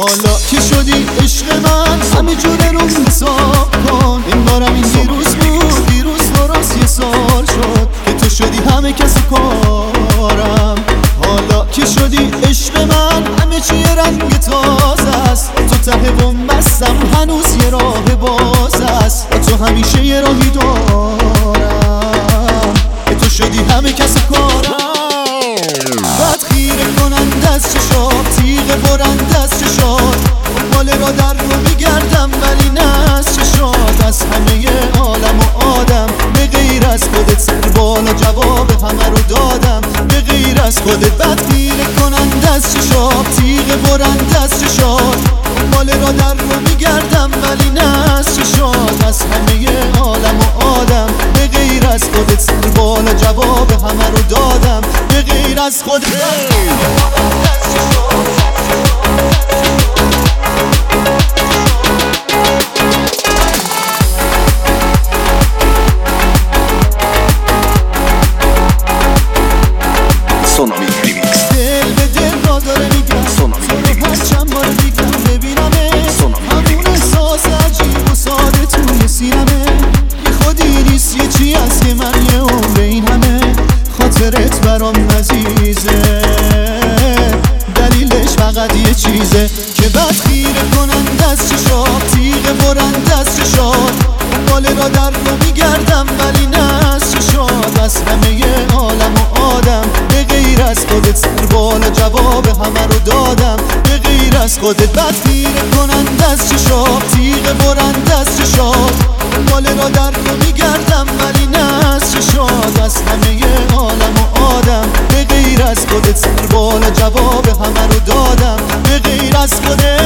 حالا که شدی عشق من همه جوره رو حساب کن. انگارم این دیروز بود، دیروز درست یه سال شد که تو شدی همه کس کارم. حالا که شدی عشق من همه چی یه رنگ تازه است. تو ته بومبستم هنوز یه راه باز است. تو همیشه یه راهی دارم که تو شدی همه کس کارم. بد خیره کنند از چشات، تیغ برند از چشات، دنبال را در رو میگردم ولی نه از چشات. از همه عالم و آدم به غیر از خودت سر بالا جواب همه رو دادم به غیر از خودت. بد خیره کنند از چشات، تیغ برند از چشات، دنبال را در رو میگردم ولی نه از چشات. از همه عالم و آدم به غیر از خودت سر بالا جواب همه رو دادم به غیر از خودت. دل به دل را داره میگم، تو چند بار میگم ببینمه، همون احساس عجیب و ساده توی سینمه. یه خودی نیست یه چی هست که من یه عمر این همه خاطرت برام عزیزه. دلیلش فقط یه چیزه که بد خیره کنند از چشات، تیغ برند از چشات، دنبال را در رو میگردم ولی نه از چشات. از همه عالم و آدم به غیر از خودت سر بالا جواب همه رو دادم به غیر از خودت. بد خیره کنند از چشات، تیغ برند از چشات، دنبال را در رو میگردم ولی نه از چشات. از همه عالم و آدم به غیر از خودت سر بالا جواب همه رو دادم به غیر از خودت.